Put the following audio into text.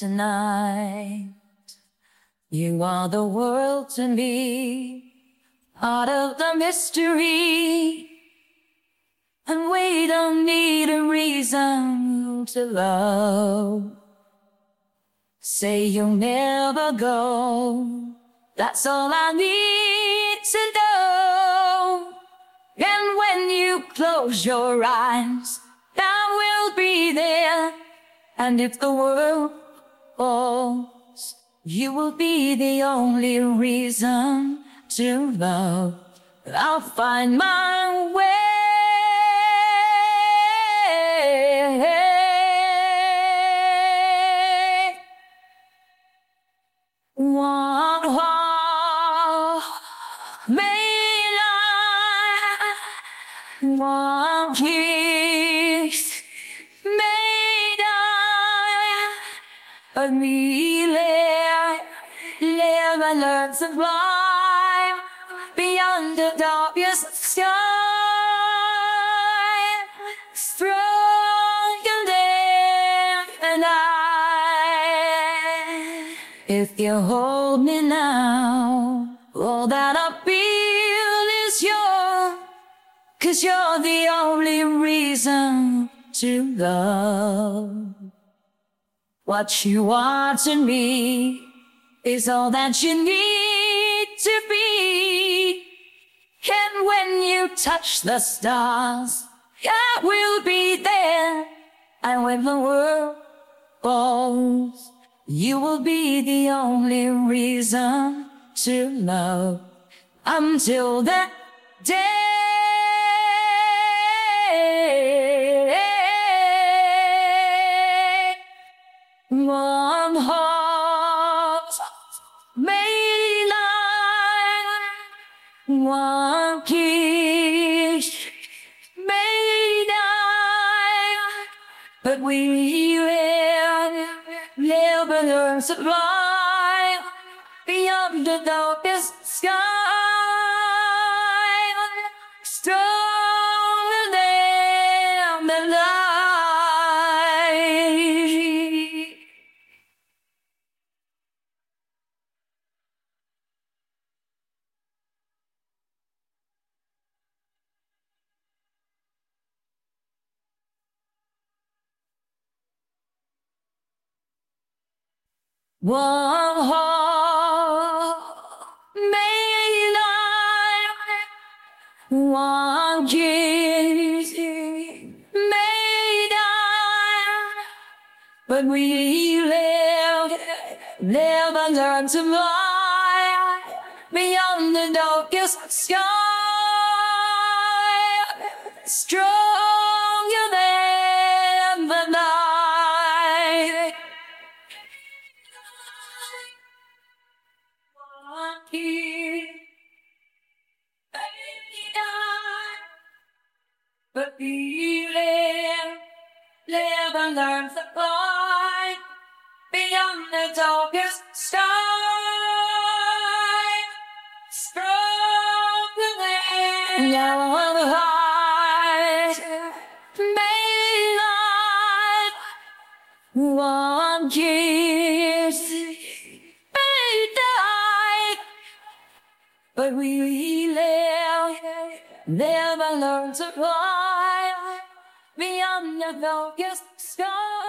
tonight. You are the world to me, part of the mystery. And we don't need a reason to love. Say you'll never go, that's all I need to know. And when you close your eyes, I will be there. And if the world falls, you will be the only reason to love. I'll find my way. One heart made I, one kiss made I, but me live and learn to fly beyond the darkest sky, stronger than I. If you hold me now, all that I feel is yours, 'cause you're the only reason to love. What you are to me is all that you need to be. And when you touch the stars, I will be there. And when the world falls, you will be the only reason to love. Until that day, one heart made like, one kiss made like, but we live and learn to fly beyond the darkest sky, stronger than the light. One heart made like, one kiss made like, but we live and learn to fly beyond the darkest sky, stronger than the night. But we live and learn to fly beyond the darkest sky, stronger than the heart made life. One kiss made die, but we live and learn to fly beyond the darkest sky.